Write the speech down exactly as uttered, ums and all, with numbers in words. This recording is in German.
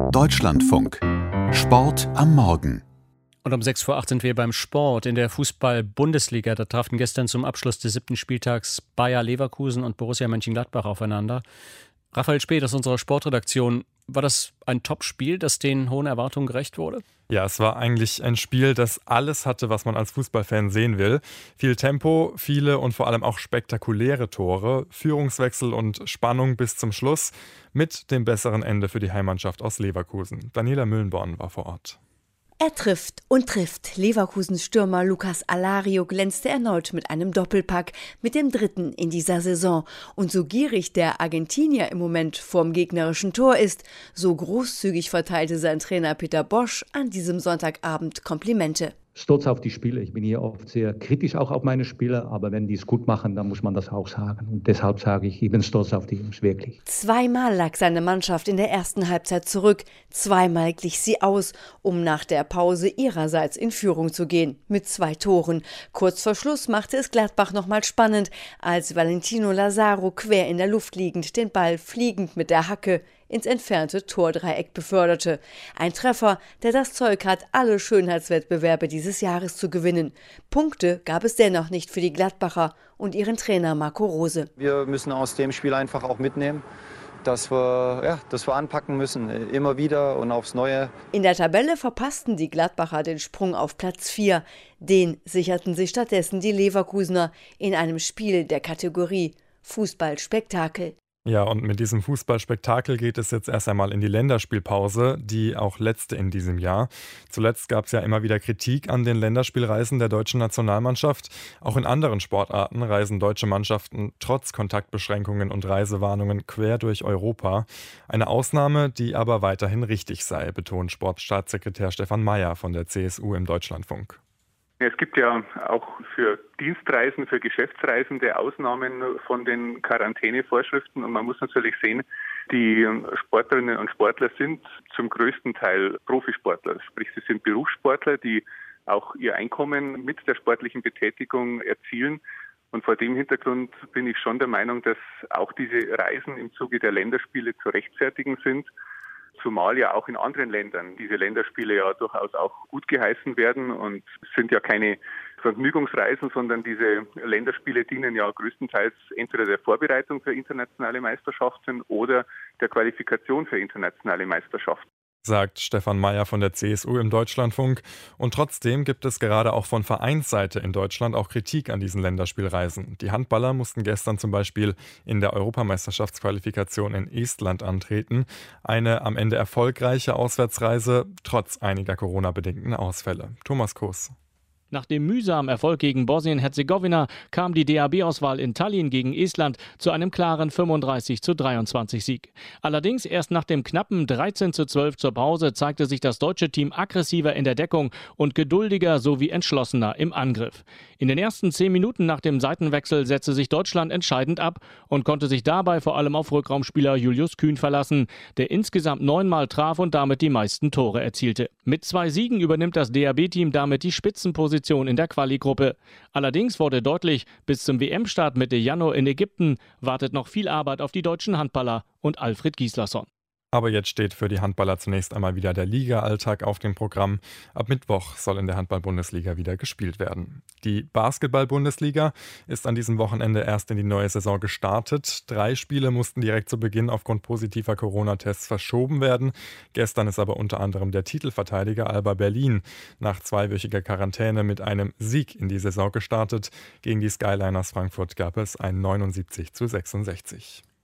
Deutschlandfunk. Sport am Morgen. Und um sechs vor acht sind wir beim Sport in der Fußball-Bundesliga. Da trafen gestern zum Abschluss des siebten Spieltags Bayer Leverkusen und Borussia Mönchengladbach aufeinander. Raphael Späth aus unserer Sportredaktion. War das ein Top-Spiel, das den hohen Erwartungen gerecht wurde? Ja, es war eigentlich ein Spiel, das alles hatte, was man als Fußballfan sehen will. Viel Tempo, viele und vor allem auch spektakuläre Tore, Führungswechsel und Spannung bis zum Schluss mit dem besseren Ende für die Heimmannschaft aus Leverkusen. Daniela Müllenborn war vor Ort. Er trifft und trifft. Leverkusens Stürmer Lucas Alario glänzte erneut mit einem Doppelpack, mit dem dritten in dieser Saison. Und so gierig der Argentinier im Moment vorm gegnerischen Tor ist, so großzügig verteilte sein Trainer Peter Bosz an diesem Sonntagabend Komplimente. Stolz auf die Spieler. Ich bin hier oft sehr kritisch auch auf meine Spieler, aber wenn die es gut machen, dann muss man das auch sagen. Und deshalb sage ich, ich bin stolz auf die Jungs, wirklich. Zweimal lag seine Mannschaft in der ersten Halbzeit zurück. Zweimal glich sie aus, um nach der Pause ihrerseits in Führung zu gehen. Mit zwei Toren. Kurz vor Schluss machte es Gladbach nochmal spannend, als Valentino Lazaro quer in der Luft liegend den Ball fliegend mit der Hacke ins entfernte Tordreieck beförderte. Ein Treffer, der das Zeug hat, alle Schönheitswettbewerbe dieses Jahres zu gewinnen. Punkte gab es dennoch nicht für die Gladbacher und ihren Trainer Marco Rose. Wir müssen aus dem Spiel einfach auch mitnehmen, dass wir, ja, dass wir anpacken müssen, immer wieder und aufs Neue. In der Tabelle verpassten die Gladbacher den Sprung auf Platz vier. Den sicherten sich stattdessen die Leverkusener in einem Spiel der Kategorie Fußballspektakel. Ja, und mit diesem Fußballspektakel geht es jetzt erst einmal in die Länderspielpause, die auch letzte in diesem Jahr. Zuletzt gab es ja immer wieder Kritik an den Länderspielreisen der deutschen Nationalmannschaft. Auch in anderen Sportarten reisen deutsche Mannschaften trotz Kontaktbeschränkungen und Reisewarnungen quer durch Europa. Eine Ausnahme, die aber weiterhin richtig sei, betont Sportstaatssekretär Stefan Mayer von der C S U im Deutschlandfunk. Es gibt ja auch für Dienstreisen, für Geschäftsreisende Ausnahmen von den Quarantänevorschriften. Und man muss natürlich sehen, die Sportlerinnen und Sportler sind zum größten Teil Profisportler. Sprich, sie sind Berufssportler, die auch ihr Einkommen mit der sportlichen Betätigung erzielen. Und vor dem Hintergrund bin ich schon der Meinung, dass auch diese Reisen im Zuge der Länderspiele zu rechtfertigen sind. Zumal ja auch in anderen Ländern diese Länderspiele ja durchaus auch gut geheißen werden und es sind ja keine Vergnügungsreisen, sondern diese Länderspiele dienen ja größtenteils entweder der Vorbereitung für internationale Meisterschaften oder der Qualifikation für internationale Meisterschaften. Sagt Stefan Mayer von der C S U im Deutschlandfunk. Und trotzdem gibt es gerade auch von Vereinsseite in Deutschland auch Kritik an diesen Länderspielreisen. Die Handballer mussten gestern zum Beispiel in der Europameisterschaftsqualifikation in Estland antreten. Eine am Ende erfolgreiche Auswärtsreise, trotz einiger Corona-bedingten Ausfälle. Thomas Kuss. Nach dem mühsamen Erfolg gegen Bosnien-Herzegowina kam die D A B-Auswahl in Tallinn gegen Estland zu einem klaren fünfunddreißig zu dreiundzwanzig Sieg. Allerdings erst nach dem knappen dreizehn zu zwölf zur Pause zeigte sich das deutsche Team aggressiver in der Deckung und geduldiger sowie entschlossener im Angriff. In den ersten zehn Minuten nach dem Seitenwechsel setzte sich Deutschland entscheidend ab und konnte sich dabei vor allem auf Rückraumspieler Julius Kühn verlassen, der insgesamt neunmal traf und damit die meisten Tore erzielte. Mit zwei Siegen übernimmt das D A B-Team damit die Spitzenposition in der Quali-Gruppe. Allerdings wurde deutlich, bis zum W M-Start Mitte Januar in Ägypten wartet noch viel Arbeit auf die deutschen Handballer und Alfred Gislason. Aber jetzt steht für die Handballer zunächst einmal wieder der Liga-Alltag auf dem Programm. Ab Mittwoch soll in der Handball-Bundesliga wieder gespielt werden. Die Basketball-Bundesliga ist an diesem Wochenende erst in die neue Saison gestartet. Drei Spiele mussten direkt zu Beginn aufgrund positiver Corona-Tests verschoben werden. Gestern ist aber unter anderem der Titelverteidiger Alba Berlin nach zweiwöchiger Quarantäne mit einem Sieg in die Saison gestartet. Gegen die Skyliners Frankfurt gab es ein neunundsiebzig zu sechsundsechzig.